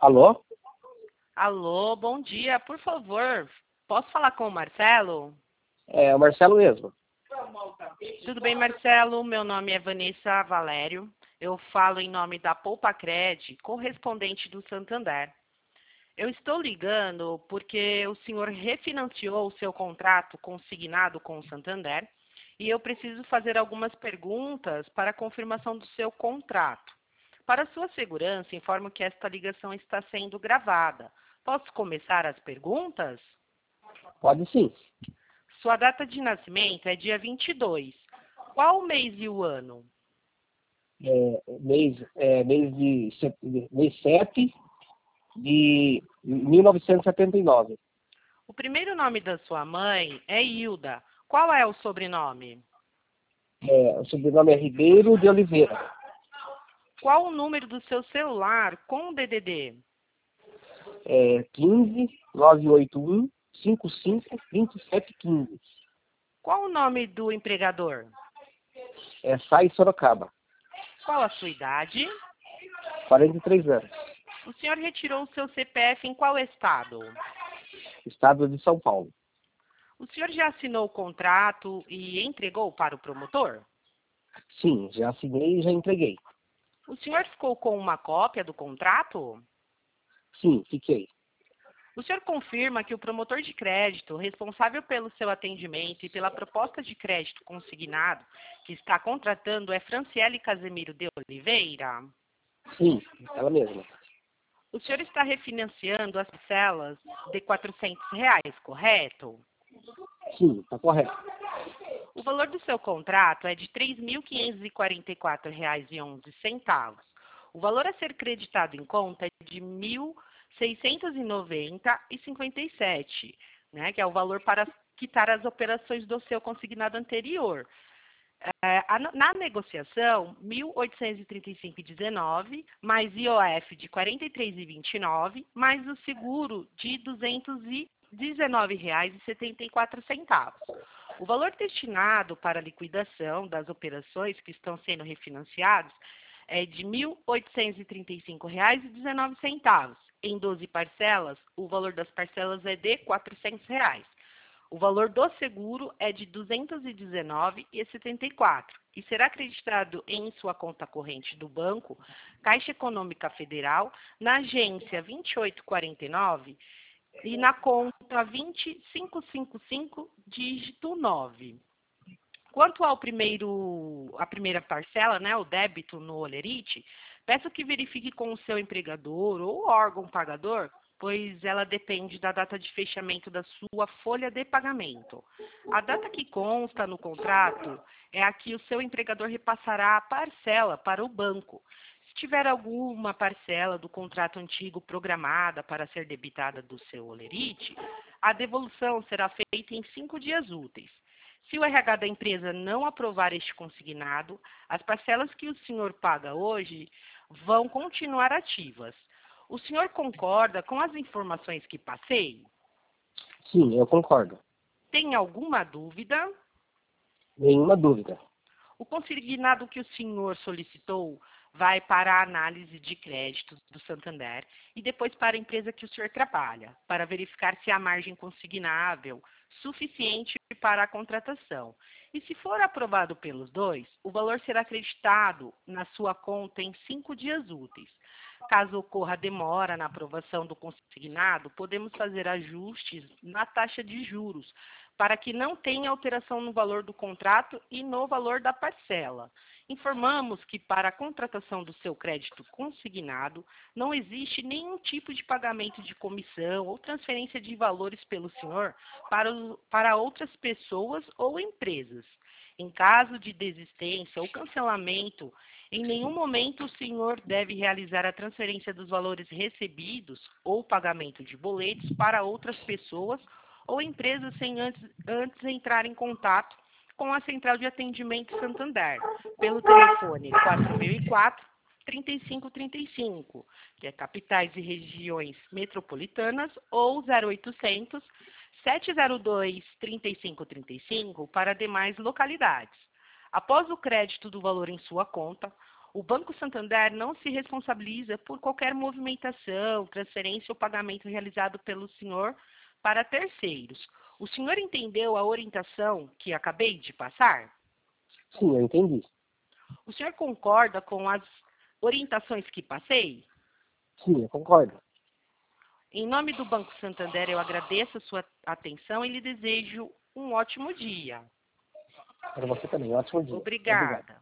Alô? Alô, bom dia. Por favor, posso falar com o Marcelo? É o Marcelo mesmo. Tudo bem, Marcelo? Meu nome é Vanessa Valério. Eu falo em nome da Poupacred, correspondente do Santander. Eu estou ligando porque o senhor refinanciou o seu contrato consignado com o Santander e eu preciso fazer algumas perguntas para a confirmação do seu contrato. Para sua segurança, informo que esta ligação está sendo gravada. Posso começar as perguntas? Pode sim. Sua data de nascimento é dia 22. Qual o mês e o ano? Mês 7 de 1979. O primeiro nome da sua mãe é Hilda. Qual é o sobrenome? O sobrenome é Ribeiro de Oliveira. Qual o número do seu celular com DDD? 15 981 55 27 15. Qual o nome do empregador? Sai Sorocaba. Qual a sua idade? 43 anos. O senhor retirou o seu CPF em qual estado? Estado de São Paulo. O senhor já assinou o contrato e entregou para o promotor? Sim, já assinei e já entreguei. O senhor ficou com uma cópia do contrato? Sim, fiquei. O senhor confirma que o promotor de crédito, responsável pelo seu atendimento e pela proposta de crédito consignado que está contratando é Franciele Casemiro de Oliveira? Sim, ela mesma. O senhor está refinanciando as parcelas de R$ 400, correto? Sim, está correto. O valor do seu contrato é de R$ 3.544,11. O valor a ser creditado em conta é de R$ 1.690,57, né, que é o valor para quitar as operações do seu consignado anterior. Na negociação, R$ 1.835,19, mais IOF de R$ 43,29, mais o seguro de R$ 219,74. O valor destinado para a liquidação das operações que estão sendo refinanciadas é de R$ 1.835,19. Em 12 parcelas, o valor das parcelas é de R$ 400. O valor do seguro é de R$ 219,74 e será acreditado em sua conta corrente do banco Caixa Econômica Federal, na agência 2849 e na conta 20555, dígito 9. Quanto à primeira parcela, né, o débito no Olerite, peço que verifique com o seu empregador ou órgão pagador, pois ela depende da data de fechamento da sua folha de pagamento. A data que consta no contrato é a que o seu empregador repassará a parcela para o banco. Se tiver alguma parcela do contrato antigo programada para ser debitada do seu Olerite, a devolução será feita em 5 dias úteis. Se o RH da empresa não aprovar este consignado, as parcelas que o senhor paga hoje vão continuar ativas. O senhor concorda com as informações que passei? Sim, eu concordo. Tem alguma dúvida? Nenhuma dúvida. O consignado que o senhor solicitou vai para a análise de créditos do Santander e depois para a empresa que o senhor trabalha, para verificar se há margem consignável suficiente para a contratação. E se for aprovado pelos dois, o valor será acreditado na sua conta em 5 dias úteis. Caso ocorra demora na aprovação do consignado, podemos fazer ajustes na taxa de juros, para que não tenha alteração no valor do contrato e no valor da parcela. Informamos que para a contratação do seu crédito consignado, não existe nenhum tipo de pagamento de comissão ou transferência de valores pelo senhor para outras pessoas ou empresas. Em caso de desistência ou cancelamento, em nenhum momento o senhor deve realizar a transferência dos valores recebidos ou pagamento de boletos para outras pessoas ou empresas sem antes entrar em contato com a Central de Atendimento Santander, pelo telefone 4004-3535, que é capitais e regiões metropolitanas, ou 0800 702 3535 para demais localidades. Após o crédito do valor em sua conta, O Banco Santander não se responsabiliza por qualquer movimentação, transferência ou pagamento realizado pelo senhor para terceiros. O senhor entendeu a orientação que acabei de passar? Sim, eu entendi. O senhor concorda com as orientações que passei? Sim, eu concordo. Em nome do Banco Santander, eu agradeço a sua atenção e lhe desejo um ótimo dia. Para você também. Ótimo dia. Obrigado. Obrigada.